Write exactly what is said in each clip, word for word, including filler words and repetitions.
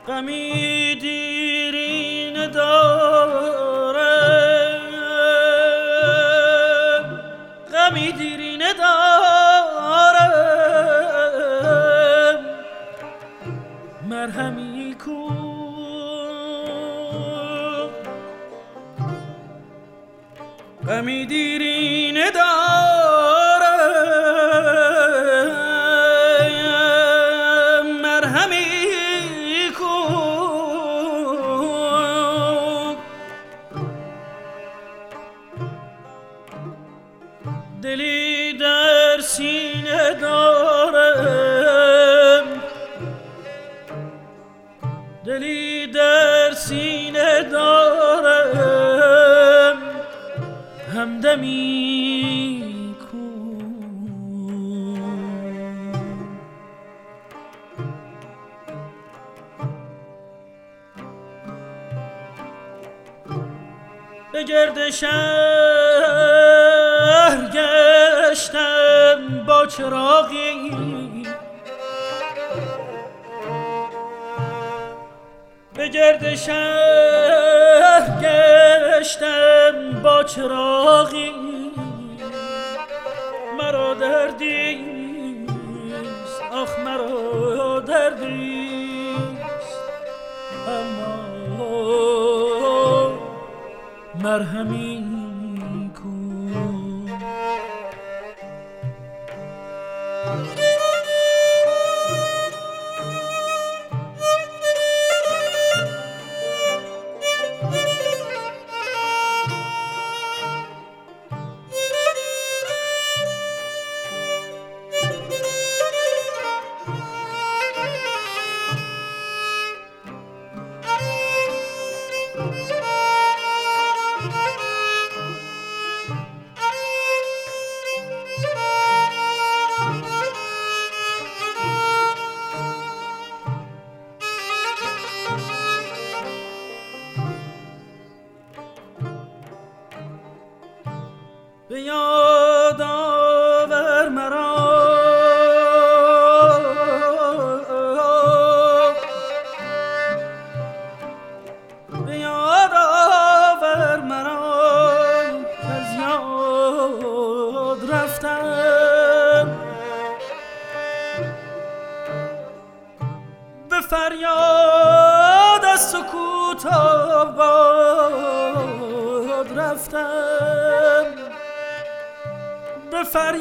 غمی دیرینه دارم، غمی دیرینه دارم، مرهمی کو غمی دیرینه دارم، مرهمی کن. دلی در سینه دارم، دلی در سینه دارم، همدمی کن. به گرد شهر گشتم با چراغی، به گرد شهر گشتم با چراغی، مرا دردیست، آخ مرا دردیست، اما مرهمی کن. به یاد آور مرا، به یاد آور مرا کز یاد رفتم، به فریاد از سکوت آباد رفتم، به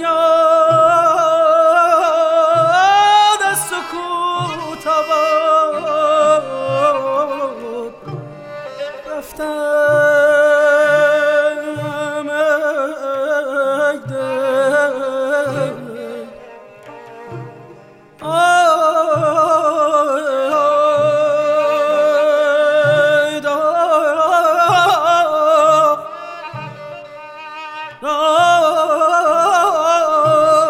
فریاد از سکوت آباد رفتم. ای دل آی دل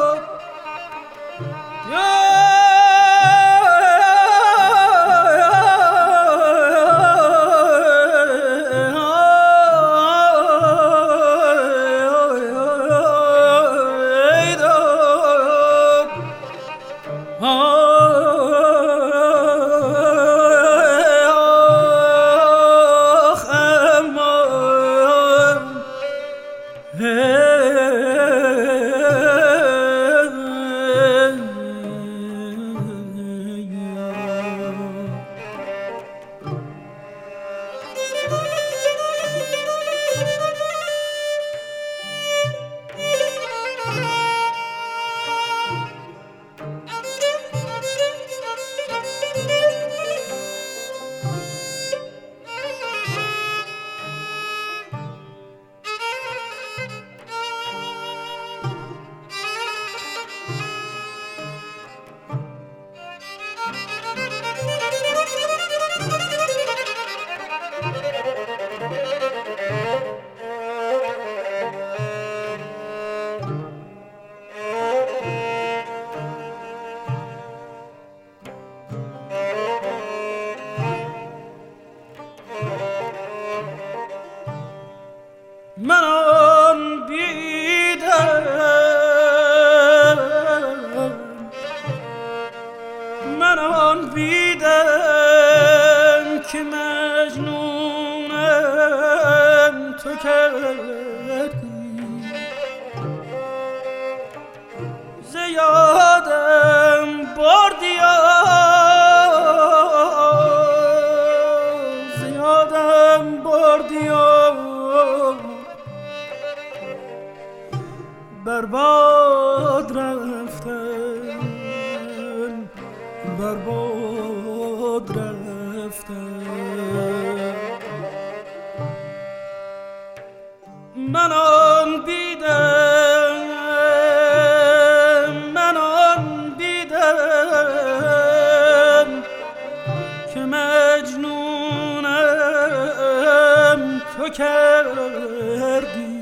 تو کردی زیادم بردی زیادم بردی برباد رفتن برباد رفتن من آن بیدم من آن بیدم که مجنونم تو کردی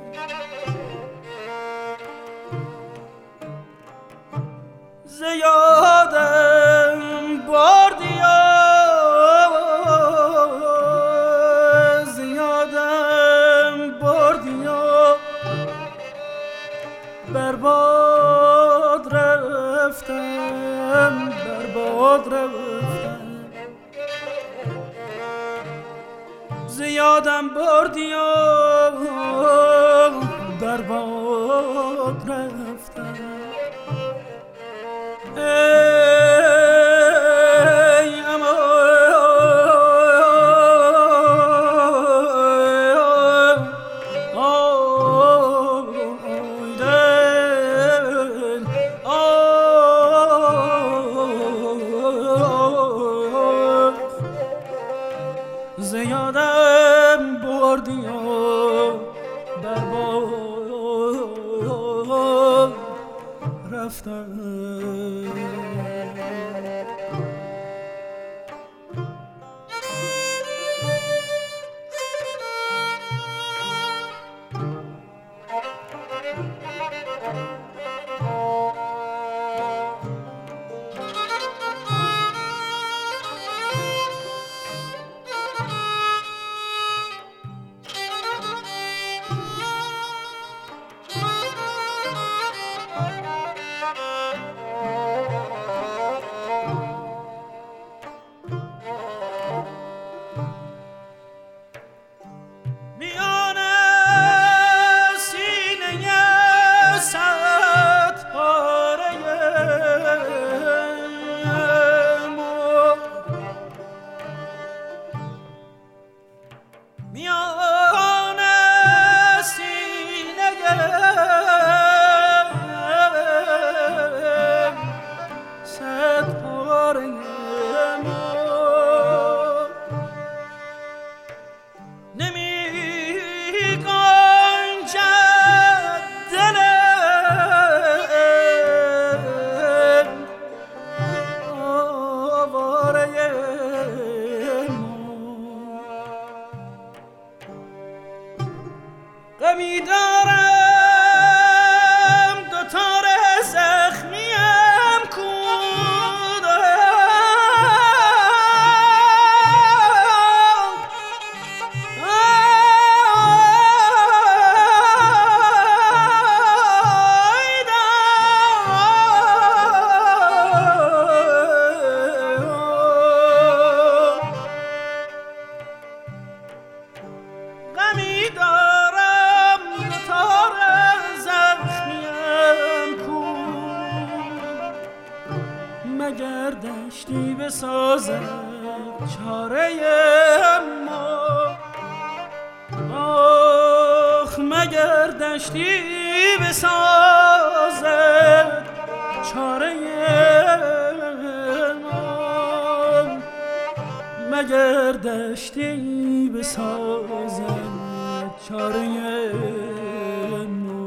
زیادم بردی زیادم بردی برباد رفتم برباد رفتم زیادم بردی برباد رفتم ای امان آی دل آی زیادم بردی برباد رفتم غمی دارم دوتار زخمیم مگر دشتی بسازد چاره ما آخ مگر دشتی بسازد چاره ما مگر دشتی بسازد چاره ما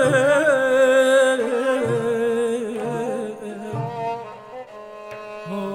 Oh